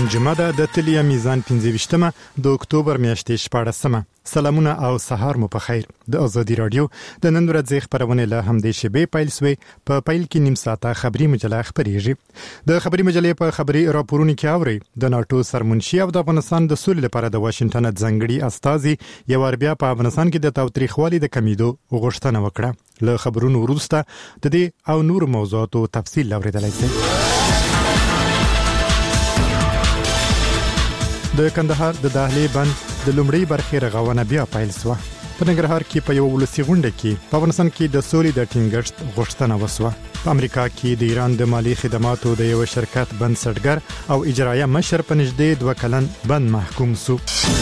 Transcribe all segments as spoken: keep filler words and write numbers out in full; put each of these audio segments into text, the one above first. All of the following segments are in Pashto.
نن جمعه ده د تلیا میزان پنځه ویشتمه د اکتوبر میاشتې شپاړسمه. سلامونه او سهار مو په خیر. د ازادي رادیو د نن ورځې خبرونه له همدې شبې پیل سوې. په پیل کې نیم ساعته خبري مجله خبريږي. د خبري مجلې په خبري راپورونو کې اوري د ناتو سرمنشي او د افغانستان د سولې لپاره د واشنگټن ځنګړي استازي یو اربیا په افغانستان کې د تاوتریخوالي د کمیدو غوښتنه وکړه. له خبرونو وروسته د دې او نور موضوعاتو تفصیل اوریدلای شئ. د کندهار د دهلې بند د لومړی برخې رغونه بیا پیل شوه. په ننګرهار کې په یو ولسي غونډه کې په افغانستان کې د سولې د ټینګښت غوښتنه وشوه. په امریکا کې د ایران د مالی خدماتو د یو شرکت بنسټګر او اجرایه مشر په نږدې دوه کلن بند محکوم شو.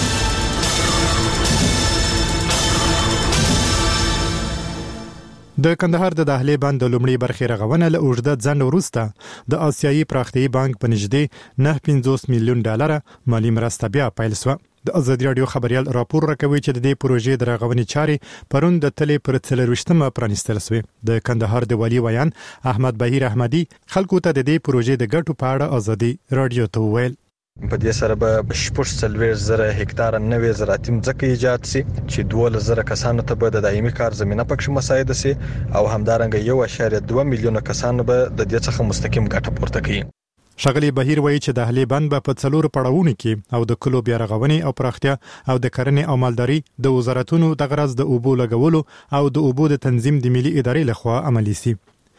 د کندهار د دهلې بند د لومړی برخې رغونه له اوږده ځنډ وروسته د آسیایي پراختیایي بانک په نږدې نه پنځوس میلیون ډالر مالی مرسته بیا پیل شوه. د ازادي رادیو خبريال راپور راکوي چې د دې پروژې د رغونې چارې پرون د تلې پر څلرویشتمه پرانیستل شوې. د کندهار د والي ویان احمد بهیر احمدي خلکو ته د دې پروژې د ګټو په اړه ازادي رادیو ته وویل. په دې سره به شپږ سلوير زره هکتار نوې زراعتي ځمکې ایجاد شي چې دوه زره کسانو ته به د دایمي کار زمينه پکښ مساعده شي او همدارنګه یو اشاریه دوه میلیونه کسانو به د دې څخه مستقیم ګټه پورته کوي. شغلی بهیر وایي چې د اهلی بند په څلور پړاوونو کې او د کلو بیا رغونې او پراختیا او د کرنې او مالداري د وزارتونو د غرض د اوبو لګولو او د اوبو د تنظیم د ملي ادارې لخوا عملي شي.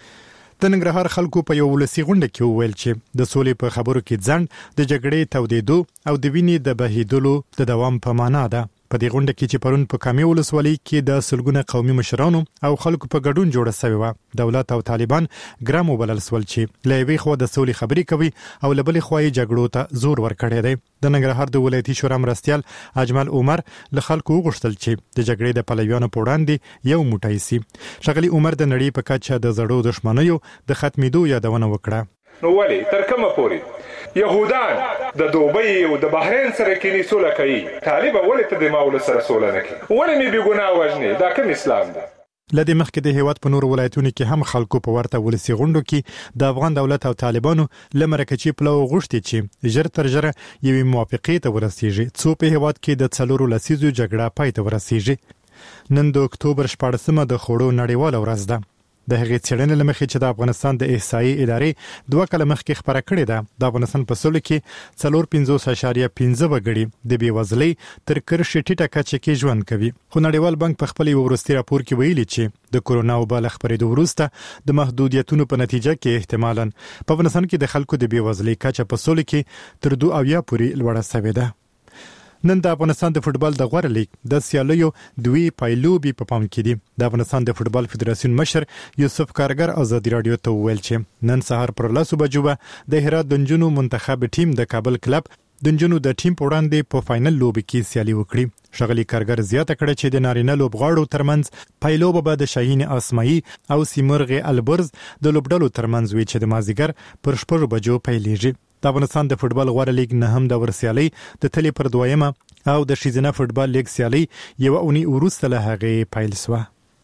د ننګرهار خلکو په یو ولسي غونډه کې وویل چې د سولې په خبرو کې ځنډ د جګړې تودېدو او د وینې د بهیدلو د دوام په معنا ده. په دې غونډه کې چې پرون په کامي ولسوالۍ کې د سلګونه قومي مشرانو او خلکو په ګډون جوړه شوې و، دولت او طالبان ګرام وبلل سول چې له یوې خوا د سولې خبرې کوي او له بلې خوا یې جګړو ته زور ورکړی دی. د ننګرهار د ولایتي شورا مرستیال اجمل عمر له خلکو وغوښتل چې د جګړې د پلویانو په وړاندې یو موټی سي. شغلی عمر د نړۍ په کچه د زړو دښمنیو د ختمېدو یادونه وکړه. نو ولی تر کومه پورې يهودان د دوبۍ او د بحرین سره کې سوله کوي؟ طالب ولې ته د ماول سره سوله نه کوي؟ ولې می بګناه وژني؟ دا کوم اسلام دی؟ لدې مخکې د هیواد په نور ولایتونو کې هم خلکو په ورته ولسی غونډو کې د افغان دولت او طالبانو لمرکچی پلو غوښتي چې ژر تر ژره یوې موافقې ته ورسیږي څو په هیواد کې د څلورو لسیزو جګړه پای ته ورسیږي. نن د اکتوبر شپاړسمه د خوړو نړیواله ورځ ده. د هغې څېړنې لمخې چې د افغانستان د احصایي ادارې دوه کاله مخکې خبره کړې ده، د افغانستان په سولې کې څلور پنځوس اعشاریه پنځه وګړي د بېوزلۍ تر کرښې ټیټه کچه کې ژوند کوي. خو نړیوال بانک په خپل یو وروستي راپور کې ویلي چې د کورونا وبا له خپرېدو وروسته د محدودیتونو په نتیجه کې احتمالاً په افغانستان کې د خلکو د بېوزلۍ کچه په سولې کې تر دوه اویا پورې لوړه شوې ده. نن د افغانستان د فوتبال د غوړه لیګ د سیالیو دوی پایلوبي په پام کې دي. د افغانستان د فوتبال فدراسیون مشر یوسف کارګر ازادي رادیو ته وویل چې نن سهار پر لاسو بجو د هرات د نجونو منتخب ټیم د کابل کلب د نجونو د ټیم په وړاندې په فائنل لوب کې سیالي وکړي. شغلی کارګر زیاته کړه چې د نارینه لوبغاړو ترمنځ پایلوب به د شاهین اسماعي او سیمرغ البرز د لوبډلو ترمنځ وي چې د مازیګر پر شپږ بجو پیلېږي. د افغانستان د فوتبال غوړه لیګ نه هم د ورسیالي د تلې پر دویمه او د شیزنه فوتبال لیګ سیالي یو اونۍ وروسته له هغې پیل شوه.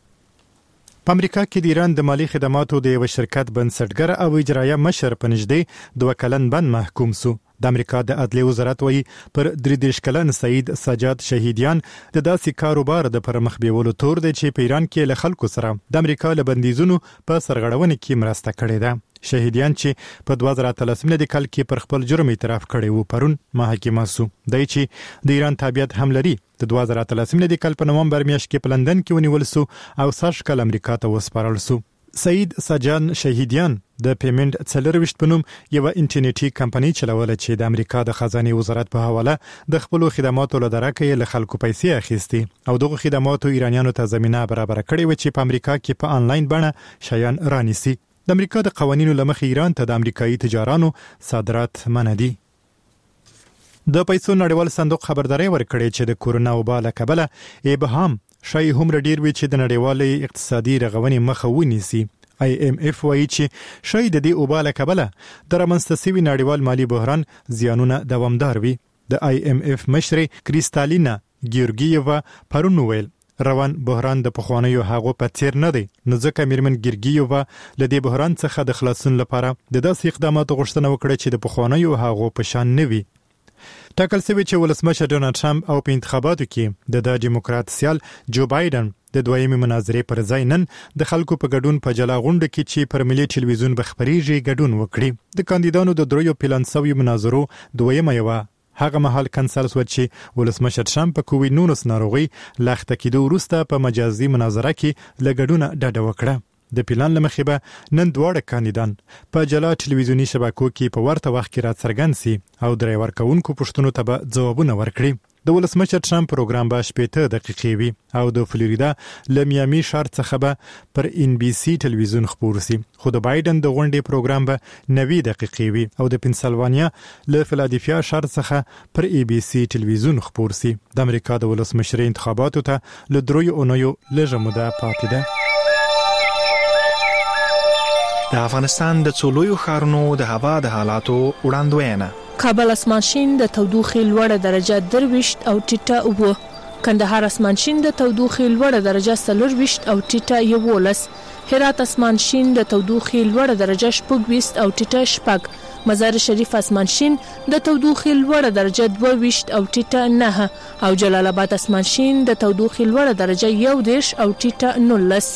په امریکا کې د ایران د مالی خدماتو د یو شرکت بنسټګر او اجرایه مشر په نږدې دوه کلن بند محکوم شو. د امریکا د عدلیې وزارت وایي پر درې دېرش کلن سعید سجاد شهیدیان د داسې کاروبار د پرمخ بیولو تور دی چې په ایران کې له خلکو سره د امریکا له بندیزونو په سرغړونې کې مرسته کړې ده. شهیدیان چې په دوه زره اتلسم کال کې پر خپل جرم اعتراف کړی و پرون محاکمه شو. دی چې د ایران تابعیت هم لري د دوه زره اتلسم کال په نومبر میاشت کې په لندن کې ونیول شو او سږ کال امریکا ته وسپارل شو. سعید سجان شهیدیان د پیمنت څلرویشت په نوم یو انټرنیټي کمپنۍ چلوله چې د امریکا د خزانه وزارت په حواله د خپل خدماتو لدارکه له خلکو پیسې اخیستي او دغه خدماتو ایرانیانو ته زمينه برابر کړې و چې په امریکا کې په انلاین بڼه شایان رانیسي. د امریکا د قوانینو لمخې ایران ته د امریکایي تجارانو صادرات منع دي. د پیسو نړیوال صندوق خبرداري ورکړې چې د کورونا وبا له کبله ابهام شای هم ډیر وی چې د نړیوالې اقتصادي رغونې مخه ونیسي. آی ایم ایف وایي چې شای د دې وبا له کبله د رامنځته شوي نړیوال مالی بحران زیانونه دوامدار وي. د آی ایم ایف مشر کریستالینا ګیورګییوا پرون ویل روان بحران د پخوانیو هغو په څیر نه دی، نو ځکه میرمن ګیرګیووا له دې بحران څخه د خلاصون لپاره د داسې اقداماتو غوښتنه وکړه چې د پخوانیو هغو په شان نه وي. ټاکل شوی چې ولسمشر ډونالد ټرمپ او په انتخاباتو کې د د ډیموکرات سیال جو بایدن د دویمې مناظرې پر ځای نن د خلکو په ګډون په جلا غونډه کې چې پر ملي ټلویزیون بخبريږي ګډون وکړي. د کاندیدانو د دریو پلان شوی مناظرو دویمه یو هغه مهال کنسل شو چې ولسمشر ټرمپ په کووډ نولس ناروغي لاخته کېدو وروسته په مجازي مناظره کې لګډونه ډډه وکړه. د پلان لمخې به نن دواړه کاندیدان په جلا ټلویزیونی شبکو کې په ورته وخت کې راڅرګند سي او درې ورکوونکو پوښتنو ته به ځوابونه ورکړي. د ولسمشر ټرمپ پروګرام به شپږ دقیقې وي او د فلوریدا له میامي ښار څخه به پر ان بي سي ټلویزیون خبر سي، خو د بایدن د غونډې پروګرام به نوي دقیقې وي او د پنسلوانیا له فلادلفیا ښار څخه پر اي بي سي ټلویزیون خبر سي. د امریکا د ولسمشر انتخاباتو ته له دریو اونیو لږه موده پاتې ده. د افغانستان د څولویو ښارونو د هوا د حالاتو وړاندوینه. کابل اسمان شین د تودوخې لوړه درجه درويشت او ټیټه و. کندهار اسمان شین د تودوخې لوړه درجه څلورويشت او ټیټه یولس. هرات اسمان شین د تودوخې لوړه درجه شپږويشت او ټیټه شپږ. مزار شریف اسمان شین د تودوخې لوړه درجه دوه او ټیټه نه او جلال آباد اسمان شین د تودوخې لوړه درجه یو دېرش او ټیټه نولس.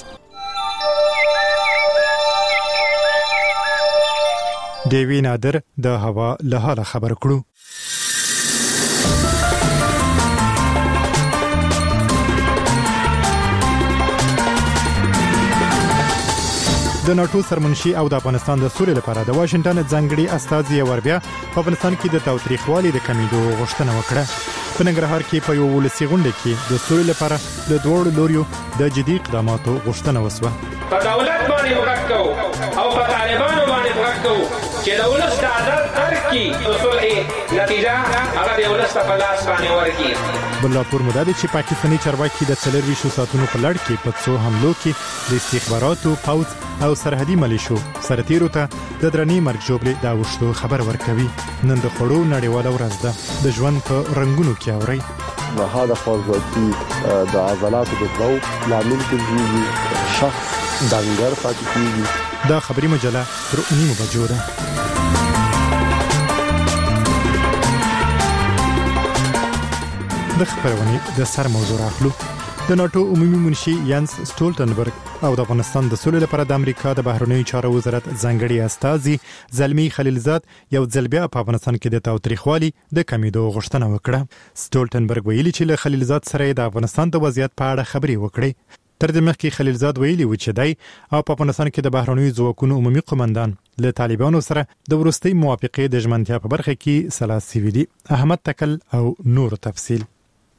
دیوی نادر د هوا له حاله خبر کړو. د ناتو سرمنشي او د افغانستان د سولې لپاره د واشنگټن ځانګړي استازي وربیا په افغانستان کې د تاوتریخوالي د کمیدو غوښتنه وکړه. په ننګرهار کې په یو ولسي غونډه کې د سولې لپاره د دوړو لوريو د جدي اقداماتو غوښتنه وسوه. په دولت باندې وکړو او په طالبانو باندې وکړو چې د ولس د عدالت ترکي اصول نتیجه هغه د ولس په لاس باندې ورکی. بلپور مدد چې پاکستاني چارواکي د څلورويشت ساعتونو په لړ کې په څو حملو کې د استخباراتو پوځ او سرحدي ملیشو سرتیرو ته د درنې مرګ جوړې دا وشتو خبر ورکوي. نن د خړو نړیواله ورځ ده. د ژوند په رنگونو کې اوري نهاد خوځوي د عضلاتو د ضعف لامل کېږي، شخص دنګر پاتې کېږي. دا خبري مجله تر نیمو بجو ده. د خبرونې د سر موضوع راخلو. د ناتو عمومي منشي یانس سټولټنبرګ او د افغانستان د سولې لپاره د امریکا د بهرنیو چارو وزارت ځانګړي استازي زلمی خلیلزاد یو ځل بیا په افغانستان کې د تاوتریخوالي د کمیدو غوښتنه وکړه. سټولټنبرګ ویلي چې له خلیلزاد سره د افغانستان د وضعیت په اړه خبرې وکړي. تر دې مخکې خلیلزاد ویلي و چې دی او په افغانستان کې د بهرنیو ځواکونو عمومي قومندان له طالبانو سره د ورستۍ موافقې د ژمنتیا په برخه کې سلاسي ویلي. احمد تکل او نور تفصیل.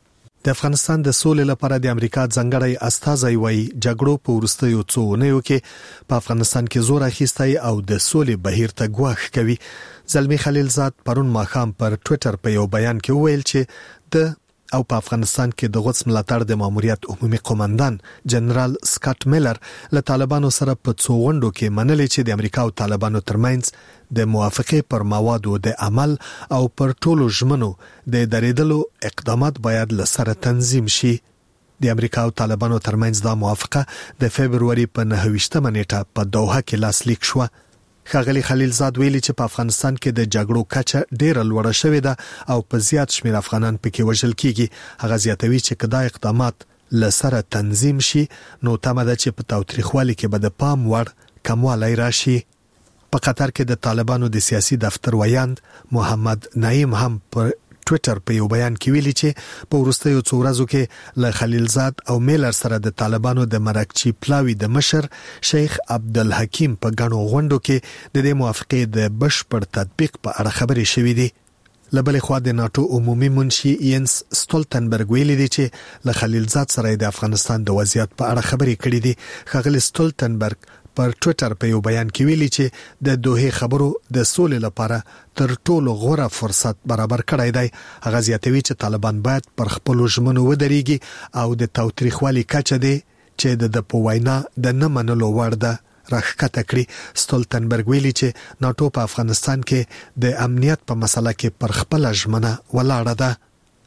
د افغانستان د سولې لپاره د امریکا ځانګړی استازی وایي جګړو په ورستیو څو اونیو کې په افغانستان کې زور اخیستی او د سولې بهیر ته ګواښ کوي. زلمی خلیلزاد پرون ماښام پر ټوئیټر په یو بیان کې وویل چې د او په افغانستان کې د غوڅ ملاتړ د ماموریت عمومي قومندان جنرال سکاټ میلر له طالبانو سره په څو غونډو کې منلې چې د امریکا او طالبانو ترمنځ د موافقې پر موادو د عمل او پر ټولو ژمنو د درېدلو اقدامات باید له سره تنظیم شي. د امریکا او طالبانو ترمنځ دا موافقه د فبرवरी په نهه ویشتمه نیټه په دوحه کې لاسلیک شوه. ښاغلي خلیلزاد ویلي چې په افغانستان کې د جګړو کچه ډیره لوړه شوې ده او په زیات شمېر افغانان پکې وژل کیږي. هغه زیاتوي چې کدا اقدامات لسره تنظیم شي نو تمه ده چې په تاوتریخوالي کې به د پام وړ کموالی راشي. په قطر کې د طالبانو د سیاسي دفتر ویاند محمد نعیم هم پر ټوئیټر په یو بیان کې ویلي چې په ورستیو څو ورځو کې له خلیلزاد او میلر سره د طالبانو د مرکچی پلاوی د مشر شیخ عبدالحکیم په غنو غونډو کې د دې موافقې د بشپړ تطبیق په اړه خبرې شوې دي. لبل خو د ناتو عمومي منشي یانس سټولټنبرګ ویلي دی چې له خلیلزاد سره د افغانستان د وضعیت په اړه خبرې کړې دي. خغل سټولټنبرګ پر ټوئیټر په یو بیان کې ویلي چې د دوه خبرو د سولې لپاره تر ټولو غوره فرصت برابر کړی دی. هغه زیاتوي چې طالبان باید پر خپل ژمنو ودرېږي او د تاوتریخوالي کچه دی چې د په وینا د نه منلو وړ ده راښکته کړي. سټولټنبرګ ویلي چې ناتو په افغانستان کې د امنیت په مسله کې پر خپل ژمنه ولاړه ده.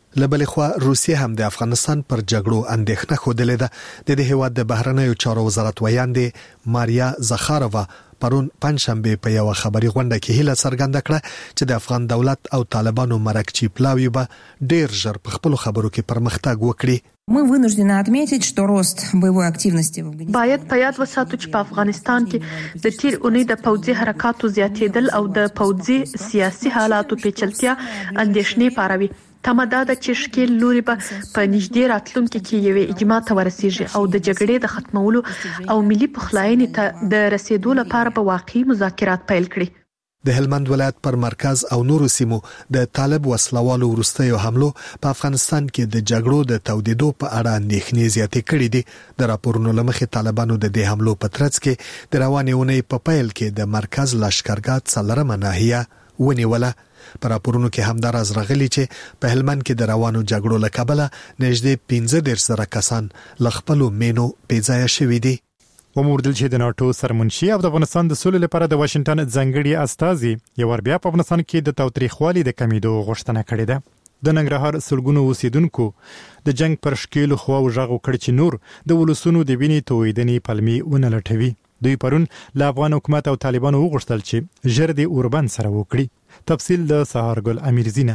لبل خو روسیه هم د افغانستان پر جګړو اندېښنه خوده ده. د دې هیواد د بهرنیو چارو وزارت ویاندې ماریا زخارova پرون پنځشنبه په یو خبري غونډه کې هیله څرګنده کړه چې د افغان دولت او طالبانو مرکچی پلاوی به ډیر ژر په خپل خبرو کې پرمختګ وکړي. Мы вынуждены отметить, что рост боевой активности в Афганистане. باید په یاد وساتو چې په افغانستان کې د تیر اونۍ د پوځي حرکاتو زیاتېدل او د پوځي سیاسي حالاتو پیچلتیا اندېښنې پاروي. تمه دا ده چې شکیل لوري به په نږدې راتلونکي کې یوې اجماع ته ورسیږي او د جګړې د ختمولو او ملي پخلاینې ته د رسیدو لپاره به واقعي مذاکرات پیل کړي. د هلمند ولایت پر مرکز او نورو سیمو د طالب وسلوالو وروستیو حملو په افغانستان کې د جګړو د تودیدو په اړه اندېښنې زیاتې کړې دي. د راپورونو لمخې طالبانو د دې حملو په ترڅ کې د روانې اونۍ په پیل کې د مرکز لشکرګاه څلورمه ناحیه ونیوله. پر راپورونو کې همدارز راغلي چې په هلمند کې د روانو جګړو له کبله نږدې پنځه دېرش زره کسان له خپلو مینو بېځایه شوي دي. وموردل چې د ناتو سرمنشي او د افغانستان د سولې لپاره د واشنگټن ځانګړي استازي یو ور بیا په افغانستان کې د تاوتریخوالي د کمیدو غوښتنه کړې ده. د ننګرهار سلګونو اوسیدونکو د جنگ پر شکیل خو او ژغ کړ چې نور د ولسونو د وینې تویدنې پلمي ونه لټوي. دوی پرون له افغان حکومت او طالبانو وغوښتل چې ژر د اوربند سره وکړي. تفصیل د سهارګل امیرزینه.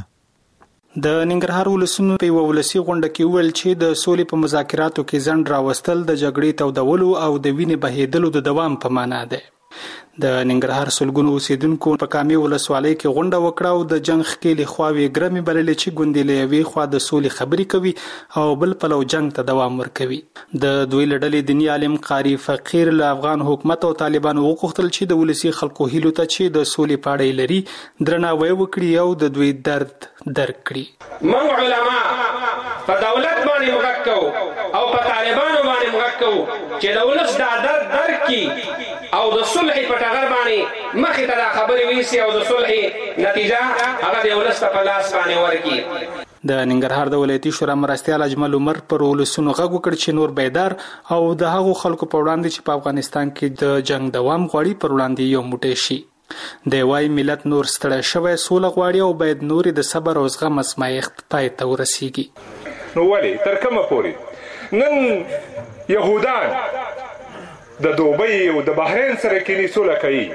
د ننګرهار ولسونو په ولسی غونډه کې ویل چې د سولې په مذاکراتو کې ځند راوستل د جګړې تودولو او د وینې بهیدلو د دوام په معنا ده. د ننګرهار سلګونو اوسیدونکو په کامي ولسوالۍ کې غونډه وکړه او د جنگ خکېلې خواوې ګرمي بللې چې ګوندې لوي خوا د سولې خبرې کوي او بل پلو جنگ ته دوام ورکوي. د دوی لړلې دینی عالم قاری فقیر له افغان حکومت او طالبانو وغوښتل چې د ولسی خلکو هیلو ته چې د سولې پاړې لري درناوی وکړي او د دوی درد درک کړي. موږ علما په دولت باندې وغږ او په طالبانو باندې وغږ چې د ولس د درد درک کړي او د صلح په ټغر باندې مخې ته دا خبرې ویسي او د صلح نتیجه هغه د ولس په لاس باندې ورکړي. د ننګرهار د ولایتي شورا مرستیال اجمل عمر پر ولسونو غږ وکړ چې نور بیدار او د هغو خلکو په وړاندې چې په افغانستان کې د جنگ دوام غواړي پر وړاندې یو موټی شي. د وای ملت نور ستړی شوی سوله غواړي او باید نور د صبر او زغم ازمایښت پای ته ورسیږي. نو ولی تر کومه پورې نن يهودان د دوبۍ او د بحرین سره کینی سوله کوي؟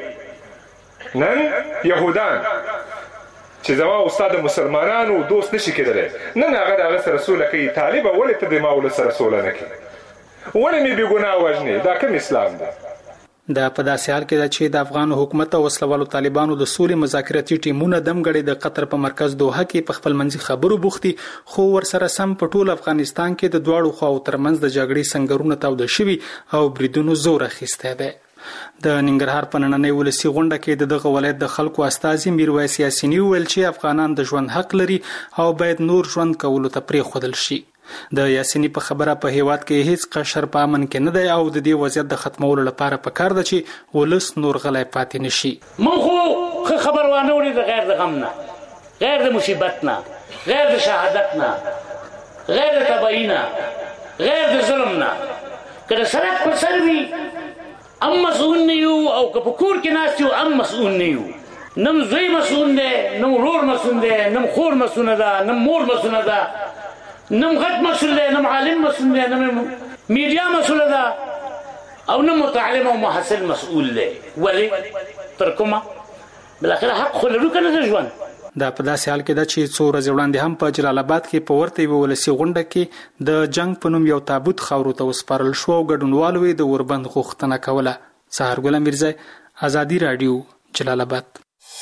نن يهودان چې زما استاد مسلمانانو دوست نشي کېدلی نن هغه د هغه سره سوله کوي. طالب ولې ته د ما ول سره سوله نه کوي؟ ولې مې بې ګناه وژنې؟ دا کوم اسلام دی؟ دا په داسې حال کې ده چې د افغان حکومت او وسلوالو طالبانو د سولې مذاکراتي ټیمونه دمګړي د قطر په مرکز دوحه کې په خپل منځي خبرو بوختي خو ورسره سم په ټول افغانستان کې د دواړو خواو ترمنځ د جګړې سنگرونه تاوده شوي او بریدونو زور اخیسته ده. د ننګرهار په نننۍ ولسی غونډه کې دغه ولایت د خلکو استازي میرویس یاسینی ویل چې افغانان د ژوند حق لري او باید نور ژوند کولو ته پرېښودل شي. د یاسینی په خبره په هیواد کې هیڅ قشر په امن کې نه دی او د دې وضعیت د ختمولو لپاره پکار ده چې ولس نور غلی پاتې نشي. مونږ خو خبر وانه ورې د غیر د غم نه، غیر د مصیبت نه، غیر د شهادت نه، غیر د تباهی نه، غیر د ظلم نه. که د سړک پر سر وي ام مسؤول نه یو او که په کور کې ناست یو ام مسؤول نه یو. نم زوی مسؤول دی، نم ورور مسؤول دی، نم خور مسؤول ده، نم مور مسؤول ده، نم غټ مسؤول دی، نم عالم مسؤول دی، نم میډیا مسؤول ده او نم متعلم او محصل مسؤول دی. ولی تر کومه بلاخره حق خو لرو کنه د ژوند. دا په داسې حال کې ده چې څو ورځې وړاندې هم په جلال آباد کې په ورته یوه ولسي غونډه کې د جنگ په نوم یو تابوت خاورو ته وسپارل شو او ګډونوالو یې د اوربند غوښتنه کوله. سهارګل امیرزی، ازادي راډیو، جلال آباد.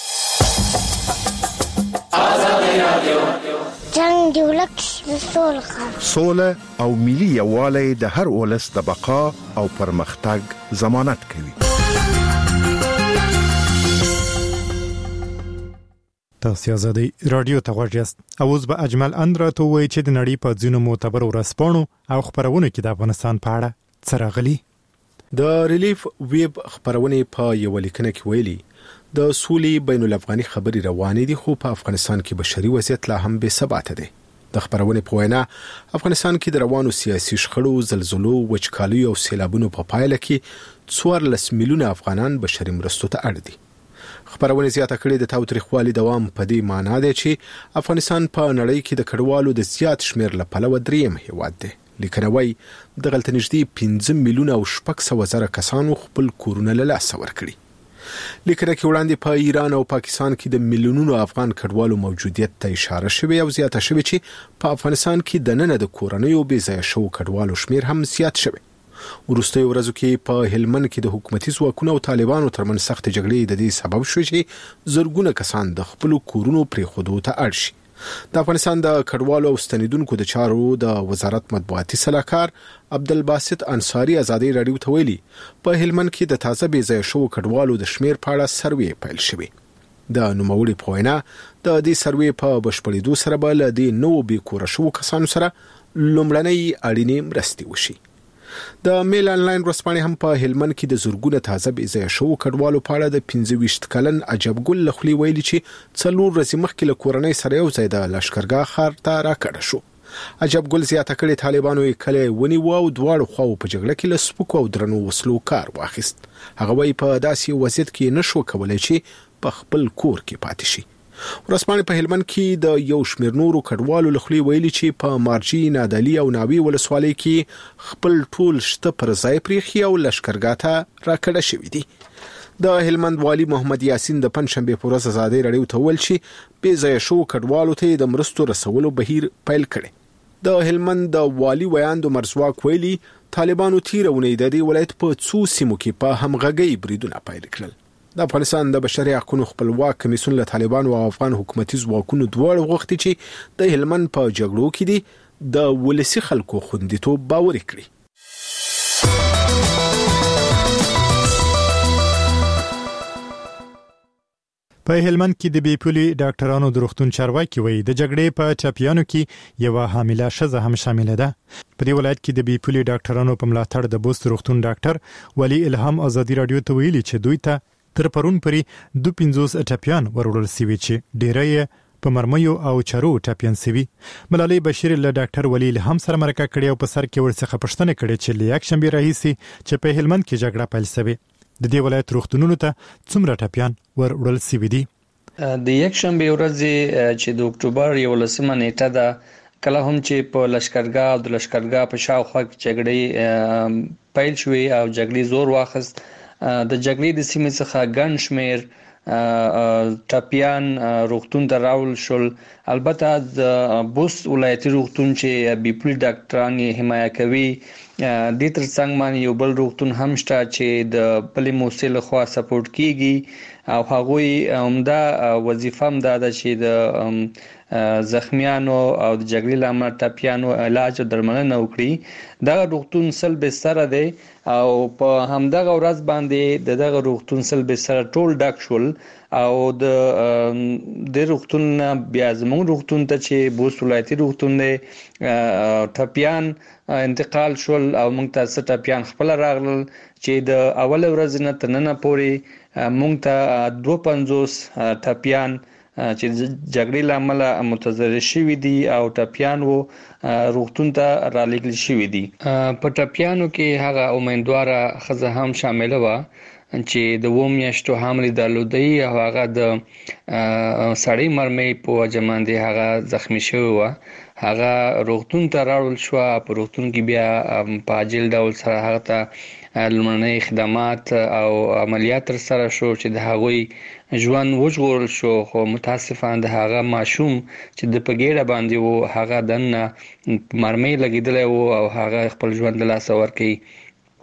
جنگ دی ولک سوله سوله او ملي یووالی د هر ولس د بقا او پرمختګ ضمانت کوي. تاسو آزادي رادیو ته غوږ یاست. اوس به اجمل اندرا ته وایي چې د نړۍ په ځینو معتبر ورځپاڼو او خبرونو کې د افغانستان په اړه څه راغلي. د ریلیف ویب خبرونه په یو لیکنه کې ویلي د سولې بین الافغاني خبري روانې دي خو په افغانستان کې بشري وضعیت لا هم بې ثباته دی. د خبرونه په وینا افغانستان کې د روانو سیاسي شخړو، زلزلو، وچکالۍ او سیلابونو په پایله کې څوارلس میلیونه افغانان بشري مرستو ته اړ دي. خبرونه زیاته کړې د تاوتریخوالي دوام په دې معنی دی چې افغانستان په نړۍ کې د کډوالو د زیات شمیر له پلوه دریم هیواد دی. لیکنوي د غلط نږدې پنځه میلیونه او شپږ سوه زره کسانو خپل کورونه له لاسه ورکړي. لیکنه کې وړاندې په ایران او پاکستان کې د میلیونونو افغان کډوالو موجودیت ته اشاره شوې او زیاته شوې چې په افغانستان کې د نن د کورنیو بې ځایه شو کډوالو شمیر هم زیات شوی. وروستي ورځو کې په هلمند کې د حکومتي ځواکونو او طالبانو ترمنځ سخت جګړې د دې سبب شوې چې زرګونه کسان د خپل کورونو پرېښودو ته اړ شي. د افغانستان د کډوالو او ستنیدونکو د چارو د وزارت مطبوعاتي سلاکار عبدالباسط انصاری ازادي رادیو ته ویلي په هلمند کې د تازه بې ځایه شو کډوالو د شمیر په اړه سروې پیل شوی. د نوموړي په وینا د دې سروې په بشپړېدو سره به له دې نوو بې کوره شوو کسانو سره لومړنۍ اړینې مرستې وشي. د میل انلاین ورځپاڼې هم په هلمند کې د زرګونه تازه بې ځایه شوو کډوالو په اړه د پنځه ویشت کلن عجب ګل له خولې ویلي چې څلور ورځې مخکې له کورنۍ سره یو ځای د لښکرګاه ښار ته راکډه شو. عجب ګل زیاته کړې طالبانو یې کلی ونیو او دواړو خواو په جګړه کې له سپکو او درنو وسلو کار واخیست. هغه وایي په داسې وضعیت کې نشو کولی چې په خپل کور کې پاتې شي. ورځپاڼې په هلمند کې د یو شمېر نورو کډوالو له خولې ویلي چې په مارجې، نادعلي او ناوې ولسوالۍ کې خپل ټول شته پر ځای پرېښي او لښکرګاه ته راکډه شوي دي. د هلمند والي محمد یاسین د پنځشنبې په ورځ ازادي رادیو ته ویل چې بې ځایه شوو کډوالو ته د مرستو رسولو بهیر پیل کړی. د هلمند د والي ویاند مرزواک ویلي طالبانو تیره اونۍ د دې ولایت په څو سیمو کې په همغږۍ بریدونه پیل کړل. د افغانستان د بشري حقوقو خپلواک کمیسیون له طالبانو او افغان حکومتي ځواکونو دواړو غوښتي چې د هلمند په جګړو کې دي د ولسي خلکو خوندیتوب باوري کړي. په هلمند کې د بیپولي ډاکټرانو د روغتون چارواکي وایي د جګړې په چاپیانو کې یو حامله ښځه هم شامل ده. په دې ولایت کې د بیپولي ډاکټرانو په ملاتړ د بوست روغتون ډاکټر ولی الهام ازادي رادیو ته ویلي چې دوی ته تر پرون پورې دوه پنځوس ټاپیان ورول سوي چې ډیری په مرمیو او چارو ټاپیان سوي. ملالۍ بشیر له ډاکټر ولی الهام سره مرکه کړې او په سر کې ورڅخه پوښتنه کړې چې له یک شنبې راهیسې چې په هلمند کې جګړه پیل شوې د دې ولایت روغتونونو ته څومره ټاپیان ورول سوي دي. د یک شنبې ورځ چې د اکتوبر یولسمه نیټه ده کله هم چې په لښکرګاه او د لښکرګاه په شاوخوا کې جګړې پیل شوې او جګړې زور واخیست. د جګړې د سیمې څخه ګڼ شمېر ټاپیان روغتون ته راول شول. البته د بوست ولایتي روغتون چې بیپولي ډاکټران یې حمایه کوي د تر څنګ باندې یو بل روغتون هم شته چې د بلې موسسې لخوا سپورټ کیږي او هغوی عمده وظیفه هم دا ده چې د زخمیانو او د جګړې لامل ټاپیانو علاج او درملنه وکړي. دغه روغتون سل بستر دی او په همدغه ورځ باندې د دغه روغتون سل بستر ټول ډک شول او د د روغتون بیا زموږ روغتون ته چې بوست ولایتي روغتون دی ټاپیان انتقال شول او موږ ته څه ټاپیان خپل راغلل چې د اول ورځ نه تر نن پورې موږ ته دوه پنځوس ټاپیان چې جګړې لامل متضرر شوي دي او ټاپیان وو روغتون ته رالېږل شوي دي. په ټاپیانو کې هغه امیدواره ښځه هم شامله وه چې د اووه میاشتو حمل درلودی او هغه د سړی مرمۍ په وجه باندې هغه زخمی شوی وه. هغه روغتون ته راوړل شوه. په روغتون کې بیا په عاجل ډول سره هغه ته لومړني خدمات او عملیات ترسره شو چې د هغوی ژوند وژغورل شو. خو متاسفانه د هغه ماشوم چې د په ګېډه باندې و هغه دننه مرمۍ لګېدلی و او هغه خپل ژوند له لاسه ورکړي.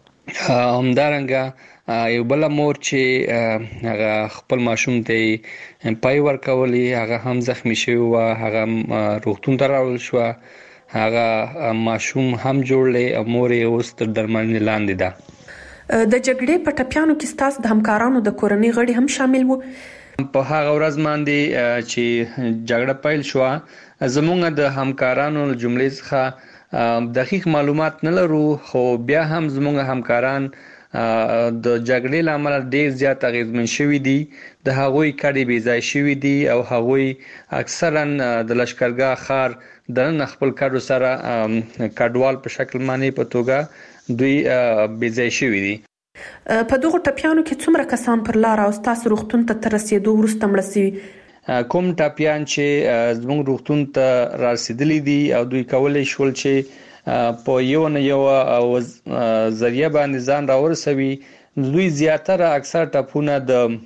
همدارنګه یو بل مور چې هغه خپل ماشوم ته پای ورکولي هغه هم زخمی شوی و. هغه روغتون ته راوړل شو. هغه ماشوم هم جوړلی او مور یې اوس تر درملنې لاندې ده. د جګړې په ټاپیانو کې ستاسو د همکارانو د کورنۍ غړي هم شامل وو. په هغه ورځ باندې چې جګړه پیل شو زموږ د همکارانو جملې څخه دقیق معلومات نه لرو خو بیا هم زموږ همکاران د جګړې لامل ډیر زیات اغیزمن شوي دي. د هغوی کډې بې ځای شوي دي او هغوی اکثرا د لښکرګاه ښار دننه خپل کډو سره کډوال په شکل باندې په توګه دوی بې ځای شوي دي. په دغه ټپیانو کې څومره کسان پر لار او تاسو روغتون ته تر رسیدو وروسته مړ شوي؟ کوم ټپیان چې زموږ روغتون ته رسیدلي دي او دوی کولای شول چې په یو نه یو ذریعہ باندې ځان راورسوي، دوی زیاتره اکثر ټپونه د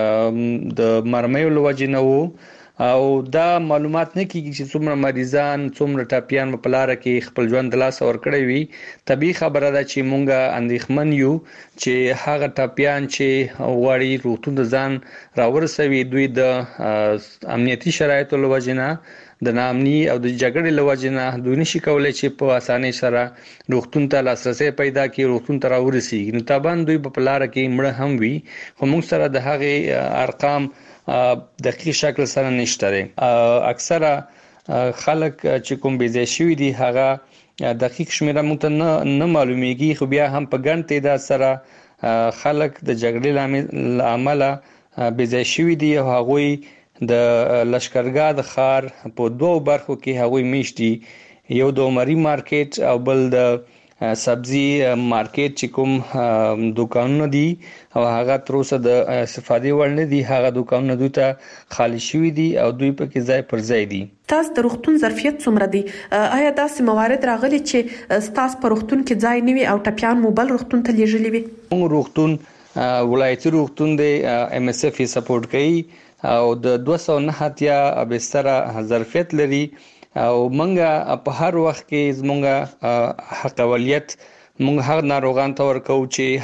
د مرمیو لوجې نه وو او دا معلومات نه کیږي چې څومره مریضان څومره ټپیان په لار کې خپل ژوند د لاس ور کړی وي. طبيعي خبره ده چې مونږه اندېښمن یو چې هغه ټپیان چې غواړي روغتون ته ځان راورسوي دوی د امنیتي شرایطو لوجې نه د نامني او د جګړې لوجې نه دوی نشي کولای چې په اسانۍ سره روغتون ته لاسرسي پیدا کړي، روغتون ته راورسیږي. نو طبعا دوی په لار کې مړه هم وي، خو موږ سره د هغه ارقام دقیق شکل سره نشته دي. اکثره خلک چې کوم بيځای شوی دي هغه دقیق شمیره مونږ ته نه نه معلومیږي، خو بیا هم په ګڼ تعداد سره خلک د جګړې لامل بيځای شوی دي او هغه د لشکرګاه د خار په دوه برخو کې هغه میشتي، یو د عمري مارکیټ او بل د سبزی مارکیټ چې کوم دکانونه دي او هغه تر اوسه د استفادې وړ نه دي، هغه دکانونه دوی ته خالی شوي دي او دوی په کې ځای پر ځای دي. تاسو د روغتون ظرفیت څومره دي؟ آیا داسې موارد راغلي چې تاسو په روغتون کې ځای نه وي او ټپیان مو بل روغتون ته لیږلي وي؟ موږ روغتون ولایتي روغتون دی ام اس اف سپورټ کوي او د دوه سوه نه اتیا بستره ظرفیت لري او منګه په هر وخت کې زمونږه حق اولیت مونږ هر ناروغان ته ورکو چې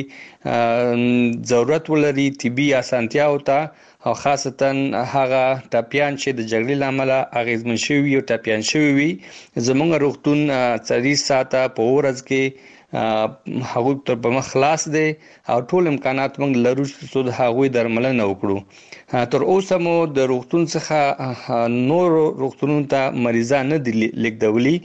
هغوی ضرورت ولري طبي اسانتیا او ته او خاصتا هغه ټپیان چې د جګړې لامل اغیزمن شوي او ټپیان شوي وي. زمونږ روغتون څلوېښت ساعته په ورځ کې هغوی تر په مخ خلاص دي او ټول امکانات موږ لرو چې د هغوی درملنه وکړو. تر اوسه مو د روغتون څخه نور روغتونونو ته مریضان نه دي لیږدولي.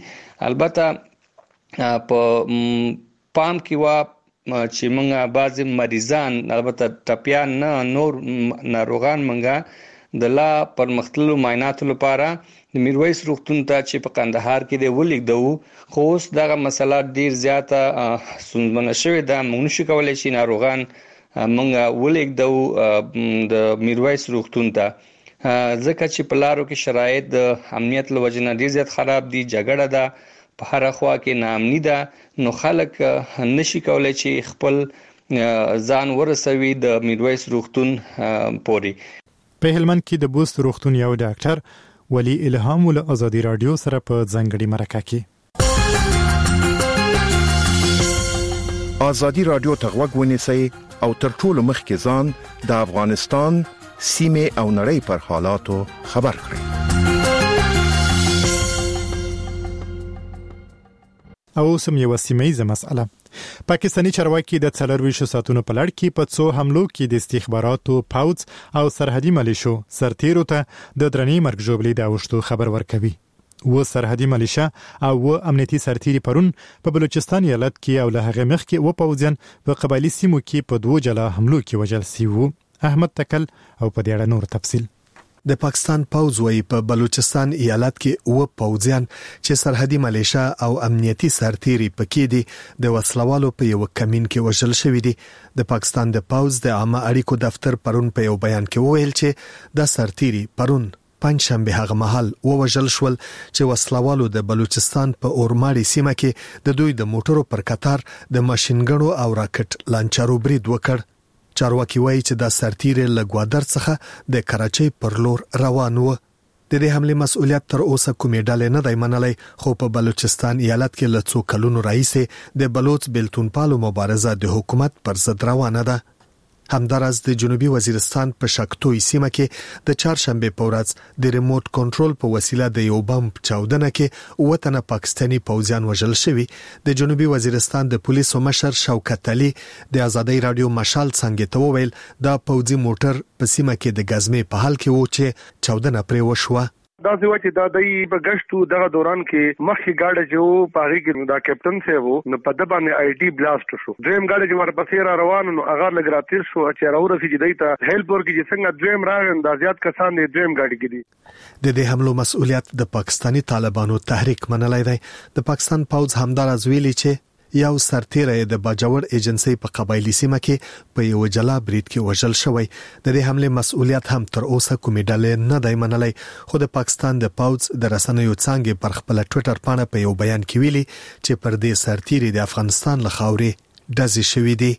البته په پام کې وا چې موږ بعضی مریضان البته ټپیان نه نور ناروغان موږ د لا پرمختللو معایناتو لپاره د میرویس روغتون ته چې په قندهار کې دی ولیږدو، خو اوس دغه مسله ډیر زیاته ستونزمنه شوې ده. موږ نشو کولی چې ناروغان موږ ولیږدو د میرویس روغتون ته ځکه چې په لارو کې شرایط د امنیت له وجې نه ډیر زیات خراب دي، جګړه ده په هر خوا کې ناامني ده، نو خلک نشي کولی چې خپل ځان ورسوي د میرویس روغتون پورې. په هلمند کې د بوست روغتون یو ډاکټر ولی الهام ول ازادي رادیو سره په ځنګړي مرکه کې ازادي رادیو ته غوږ ونیسئ او تر ټولو مخکې ځان د افغانستان سیمه او نړۍ پر حالاتو خبر کړئ. او سم یو سیمایي مسأله پاکستانی چارواکي د څلورویشت ساعتونو په لړ کې په څو حملو کې د استخباراتو پاوځ او سرحدي ملیشو سرتیرو ته د درنې مرګ ژوبلې د اوښتو خبر ورکوي. و سرحدي ملیشا او و امنیتي سرتیري پرون په بلوچستان ایالت کې او له هغه مخکې و پوځیان په قبایلی سیمو کې په دوه جلا حملو کې وژل شوي. احمد تکل او په دې اړه نور تفصیل. د پاکستان پوځ وی په بلوچستان ایالت کې و پوځیان چې سرحدي ملیشا او امنیتي سرتیري پکې دي د وسلوالو په یو کمین کې وژل شوی دي. د پاکستان د پوځ د عامه اړیکو دفتر پرون په یو بیان کې وویل چې د سرتیري پرون پنځشنبه هغه مهال ووژل شول چې وسلوالو د بلوچستان په اورماړي سیمه کې د دوی د موټرو پر کتار د ماشينګنو او راکټ لانچرو برید وکړ. چارواکي وایي چې د سرتیري له ګوادر څخه د کراچۍ پر لور روان و. د دې حمله مسؤلیت تر اوسه کومې ډلې نه دی منلای، خو په بلوچستان ایالت کې له څو کلونو راهیسې د بلوچ بیلتون پالو مبارزه د حکومت پر ضد روانه ده. همدارس د جنوبي وزیرستان په شکتوی سیمه کې د چهارشنبه په ورځ د ریموټ کنټرول په وسیله د یو بم چاودنه کې وطن پاکستانی پوځیان وژل شوي. د جنوبي وزیرستان د پولیسو مشر شوکت علي د ازادي رادیو مشال څنګه ته وویل دا پوځي موټر په سیمه کې د غزمې په حال کې و چې چاودنه پرې وشوه. دا ځوه چې دا د بغشتو دغه دوران کې مخکې گاډه جو پاغي کې دا کیپټن سی وو نو په د باندې آی ټي بلاست شو. دریم گاډه چې ورپسې را روان نو هغه لګراتیر شو چې راورسي چې دایته هیلپ ورکړي چې څنګه دریم راغند دا زیات کسان دې دریم گاډي کې دي. د دې حملو مسؤلیت د پاکستانی طالبانو تحریک منلای دی. د پاکستان پوځ همدار از ویلي چې یو سرتیری د باجوړ ایجنسی په قبایلی سیمه کې په یو جلا بریټ کې وژل شوی. د دې حمله مسؤلیت هم تر اوسه کومې ډلې نه دی منلای، خو د پاکستان د پاوز د رسنیو څنګه پر خپل ټوئیټر باندې په یو بیان کې ویلي چې پر دې سرتیری د افغانستان له خاورې ډزې شوې دي.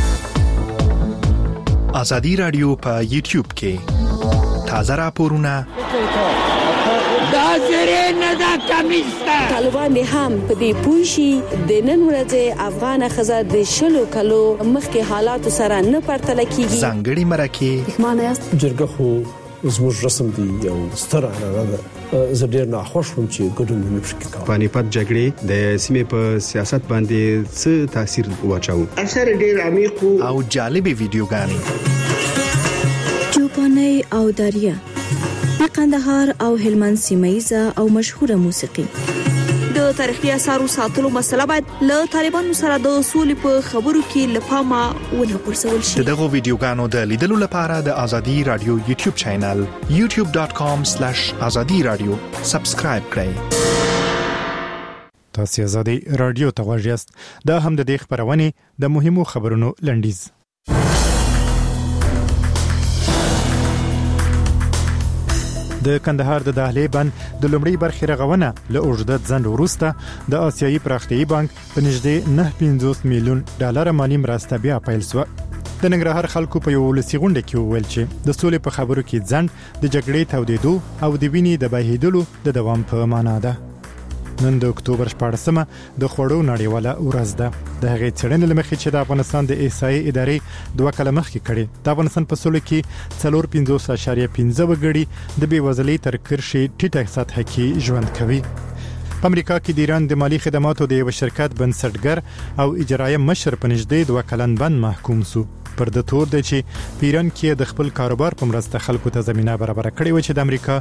ازادي رادیو په یوټیوب کې تازه راپورونه دا زری نه دا کمیسته. طالبان هم په دې پوښي د نن ورځې افغان خزه د شلو کلو مخکې حالات سره نه پرتل کیږي. ځانګړي مرکه معنی است جرګه خو زموږ رسم دی یو ستر عنعنه ده. زه ډیر ناخوښ وم چې ګډون نه پکې کوم. پانیپت جګړې د سیمې په سیاست باندې څه تاثیر واچاو؟ اکثر ډیر عمیق او جالبې ویډیوګانې چوپاني او دریا د قندهار او هلمند سیمایزه او مشهوره موسیقي. د تاریخي اثارو ساتلو مسله باید له طالبانو سره د اصول په خبرو کې لپاره ونه پرسول شي. دغه ویډیوګانو د لیدلو لپاره د ازادي رادیو یوټیوب چینل یوټیوب ډاټ کام سلیش ازادي رادیو سبسکرایب کړئ. تاسو ازادي رادیو ته غواړئ یاست. دا هم د دې خبرونه د مهمو خبرونو لنډیز. د کندهار د دهلې بند د لومړی برخې رغونه له اوږده ځنډ وروسته د آسیایي پراختیایي بانک په نږدې نه پنځوس میلیون ډالر مالي مرسته بیا پیل شوه. د ننګرهار خلکو په یو ولسي غونډه کې وویل چې د سولې په خبرو کې ځنډ د جګړې تودېدو او د وینې د بهېدلو د دوام په معنا ده. نن د اکتوبر شپاړسمه د خوړو نړیواله ورځ ده. د هغې څېړنې له مخې چې د افغانستان د احصایې ادارې دوه کاله مخکې کړې، د افغانستان په سولې کې څلور پنځوس اعشاریه پنځه وګړي د بېوزلۍ تر کرښې ټیټه سطحه کې ژوند کوي. په امریکا کې د ایران د مالی خدماتو د یو شرکت بنسټګر او اجرایه مشر په نږدې دوه کلن بند محکوم سو. پر د تور دی چې په ایران کې د خپل کاروبار په مرسته خلکو ته زمينه برابر کړې و چې د امریکا